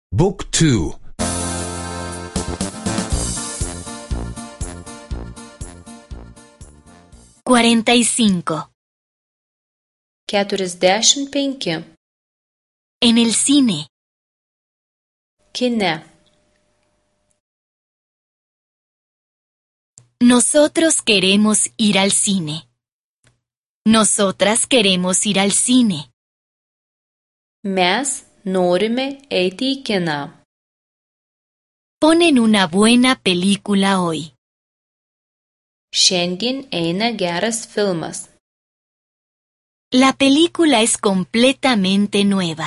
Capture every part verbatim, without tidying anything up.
Book two. cuarenta y cinco. Keturiasdešimt penki. En el cine. Kine. Nosotros queremos ir al cine. Nosotras queremos ir al cine. Mes norime eiti į kiną. Ponen una buena película hoy. Šiandien eina geras filmas. La película es completamente nueva.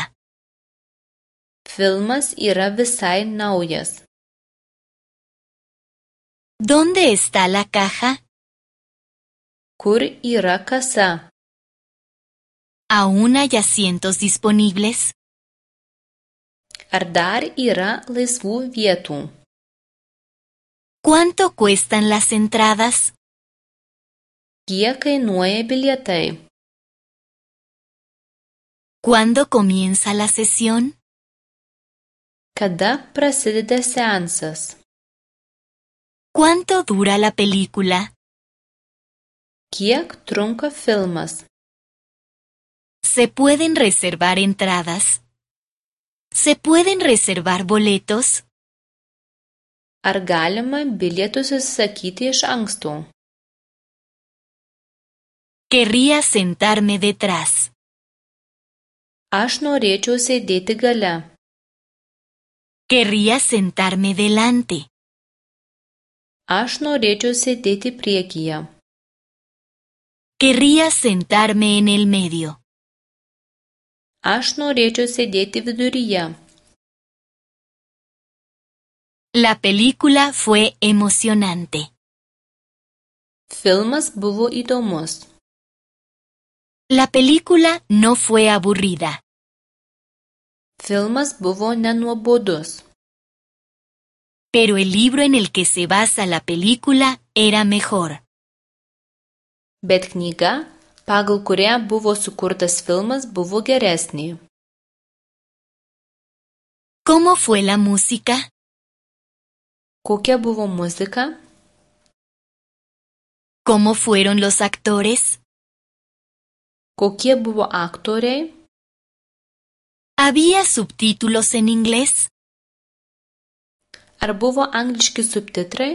Filmas yra visai naujas. ¿Dónde está la caja? Kur yra kasa? ¿Aún hay asientos disponibles? Ar dar yra laisvų vietų? ¿Cuánto cuestan las entradas? Kiek kainuoja bilietai? ¿Cuándo comienza la sesión? Kada prasideda seansas? ¿Cuánto dura la película? Kiek trunka filmas? ¿Se pueden reservar entradas? ¿Se pueden reservar boletos? Ar galima bilietus užsakyti iš anksto? Querría sentarme detrás. Aš norėčiau sėdėti gale. Querría sentarme delante. Aš norėčiau sėdėti priekyje. Querría sentarme en el medio. Aš norėčiau sėdėti viduryje. La película fue emocionante. Filmas buvo įdomus. La película no fue aburrida. Filmas buvo nenuobodus. Pero el libro en el que se basa la película era mejor. Bet knyga, pagal kurią buvo sukurtas filmas, buvo geresnė. ¿Cómo fue la música? Kokia buvo muzika? ¿Cómo fueron los actores? Kokie buvo aktoriai? ¿Había subtítulos en inglés? Ar buvo angliški subtitrai?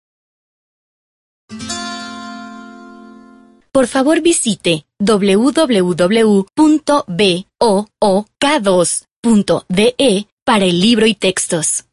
Por favor visite w w w punto book dos punto d e para el libro y textos.